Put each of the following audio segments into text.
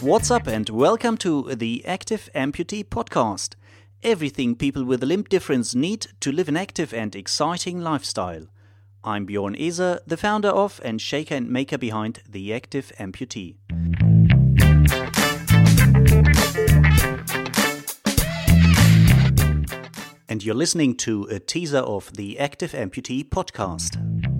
What's up and welcome to the Active Amputee Podcast. Everything people with a limb difference need to live an active and exciting lifestyle. I'm Bjorn Eser, the founder of and shaker and maker behind the Active Amputee. And you're listening to a teaser of the Active Amputee Podcast.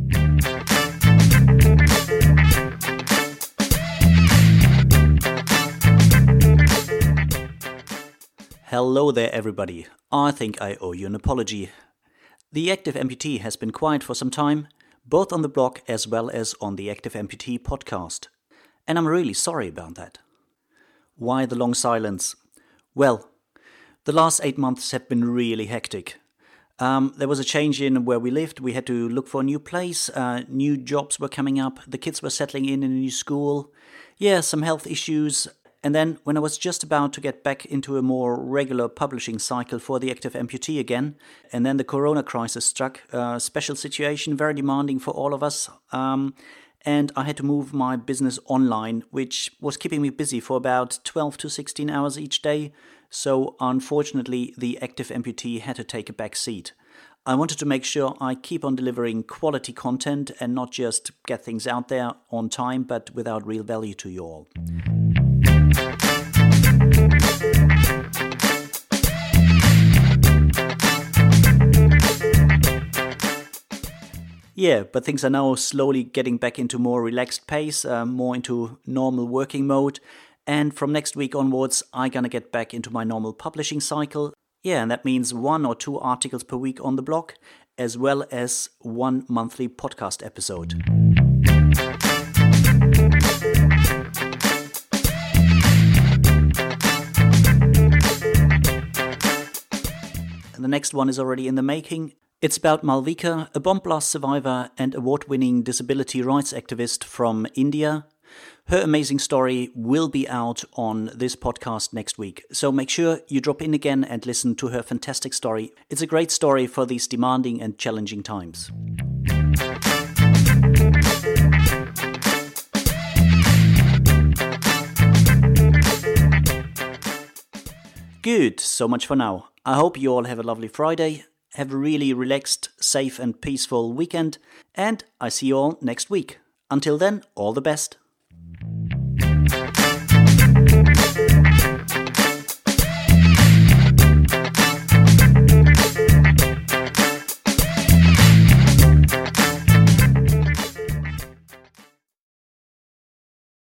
Hello there everybody. I think I owe you an apology. The Active Amputee has been quiet for some time, both on the blog as well as on the Active Amputee podcast. And I'm really sorry about that. Why the long silence? Well, the last 8 months have been really hectic. There was a change in where we lived. We had to look for a new place. New jobs were coming up. The kids were settling in a new school. Yeah, some health issues. And then when I was just about to get back into a more regular publishing cycle for the Active Amputee again, and then the corona crisis struck, a special situation, very demanding for all of us, and I had to move my business online, which was keeping me busy for about 12 to 16 hours each day. So unfortunately, the Active Amputee had to take a back seat. I wanted to make sure I keep on delivering quality content and not just get things out there on time, but without real value to you all. Yeah, but things are now slowly getting back into more relaxed pace, more into normal working mode. And from next week onwards, I'm gonna get back into my normal publishing cycle. Yeah, and that means 1 or 2 articles per week on the blog, as well as 1 monthly podcast episode. The next one is already in the making. It's about Malvika, a bomb blast survivor and award-winning disability rights activist from India. Her amazing story will be out on this podcast next week. So make sure you drop in again and listen to her fantastic story. It's a great story for these demanding and challenging times. Good, so much for now. I hope you all have a lovely Friday. Have a really relaxed, safe and peaceful weekend. And I see you all next week. Until then, all the best.